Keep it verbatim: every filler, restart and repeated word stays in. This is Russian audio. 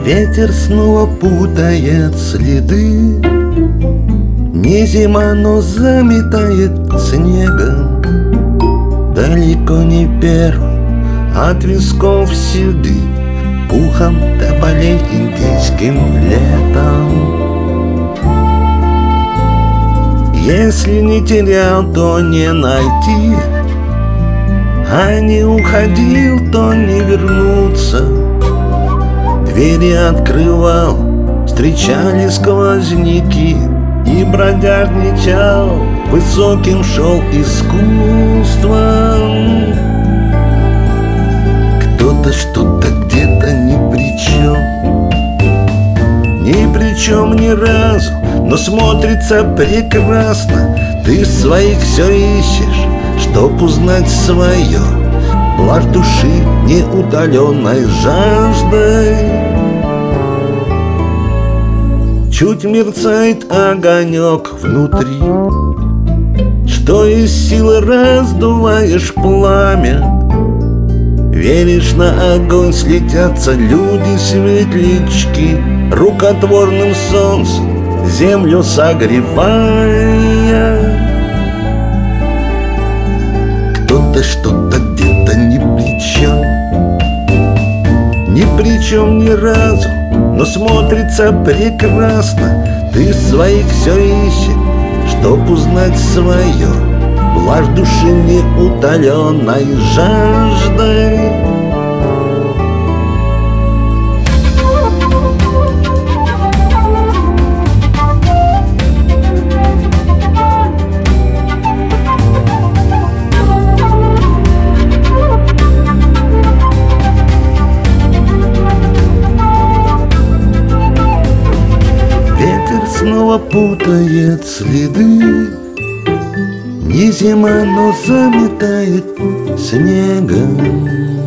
Ветер снова путает следы. Не зима, но заметает снегом. Далеко не первым от висков седых пухом тополей индейским летом. Если не терял, то не найти, а не уходил, то не вернуться. Двери открывал, встречали сквозняки, и бродяжничал, высоким шел искусством. Кто-то что-то где-то ни при чем, ни при чем ни разу, но смотрится прекрасно. Ты своих все ищешь, чтоб узнать свое, блажь души неутоленной жаждой. Чуть мерцает огонек внутри, что из силы раздуваешь пламя. Веришь, на огонь слетятся люди-светлячки, рукотворным солнцем землю согревая. Кто-то что-то где-то ни при чем, ни при чем ни разу, но смотрится прекрасно. Ты своих все ищешь, чтоб узнать свое, блажь души неутоленной жаждой. Снова путает следы. Не зима, но заметает снегом.